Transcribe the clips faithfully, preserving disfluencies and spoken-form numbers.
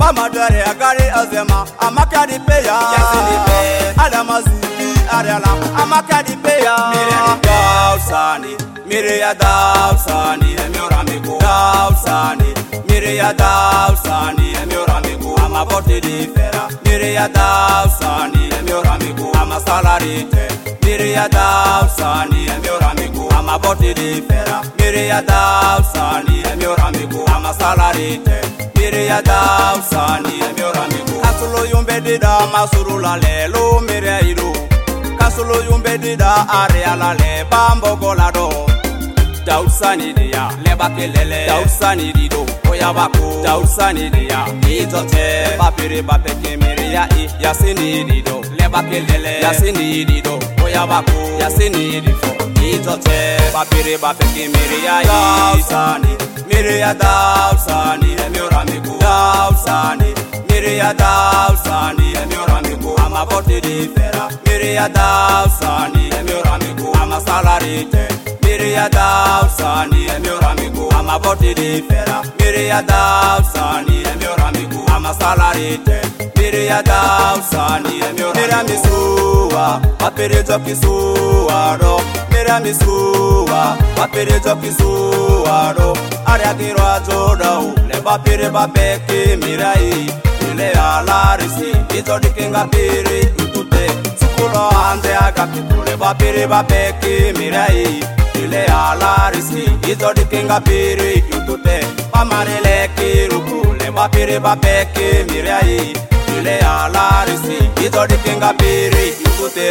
Amadare agari azema amakadi peya yasinipe adamaziki ariala amakadi peya mire dausani mire ya dausani emioramiku dausani mire ya dausani emioramiku amaboti difera mire ya dausani emioramiku amasalarite mire ya dausani emioramiku amaboti difera mire ya dausani emioramiku amasalarite mire ya dausani emioramiku kasulo yumbedida masurula lelo mire ilu kasulo yumbedida areala le bambogolado dausani dia lebakelele dausani dido oyabako dausani dia izote papire bapeke mire ya i yasini dido lebakelele yasini dido oyabako yasini difo izote papire bapeke mire ya i dausani mire ya dausani emioramiku dausani mire ya dausani emioramiku amaboti difera mire ya dausani emioramiku amasalarite mire ya dausani emioramiku amaboti difera mire ya dausani emioramiku amasalarite mire ya dausani emioramiku waperezo kisuwado mire misuwa waperezo kisuwado ariagiro ajodau le bapire babeke mirai ile alarisi itodikinga piri utute sikulo ande agakule bapire babeke mirai ile alarisi itodikinga piri utute pamarele kirukule bapire babeke mirai ile alarisi itodikinga piri utute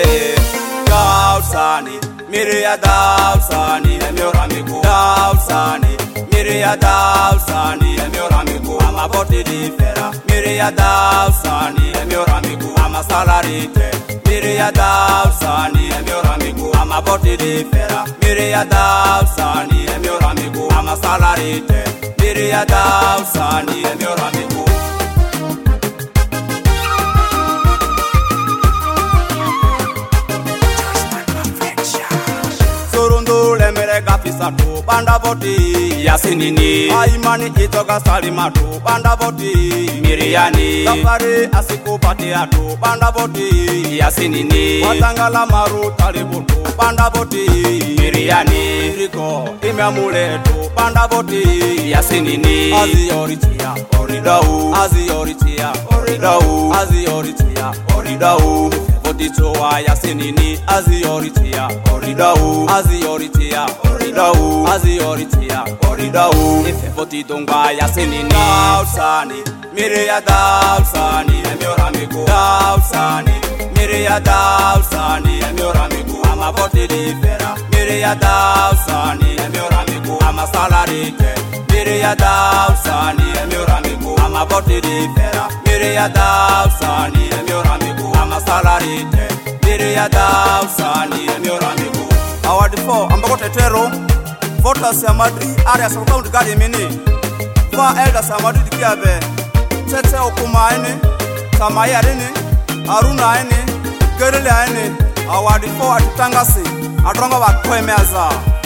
dausani mire ya dausani emioramiku dausani mire ya dausani emioramiku amaboti difera mire ya dausani emioramiku amasalarite mire ya dausani emioramiku amaboti difera mire ya dausani emioramiku amasalarite mire ya dausani emioramiku Gafisatu banda boti yasinini aimani itoka salimatu banda boti miriani safari asikupati atu banda boti yasinini watangala maru talibutu banda boti miriani riko imeamuletu banda boti yasinini azioritia oridau azioritia oridau azioritia oridau Oditoa yasinini azioritia oridau azioritia oridau azioritia oridau ifoti dongba yasinini dausani mire ya dausani emioramiku dausani mire ya dausani emioramiku amaboti difera mire ya dausani emioramiku amasalarite mire ya dausani emioramiku amaboti difera mire ya dausani emioramiku amasalarite mire ya dausani emioramiku award four ambako tetero voters ya Madrid area sub county gadi mini fa elders ya Madrid kiabe tete okuma ene samaya ene aruna ene gerele ene award four atitangasi adronga bakwemeza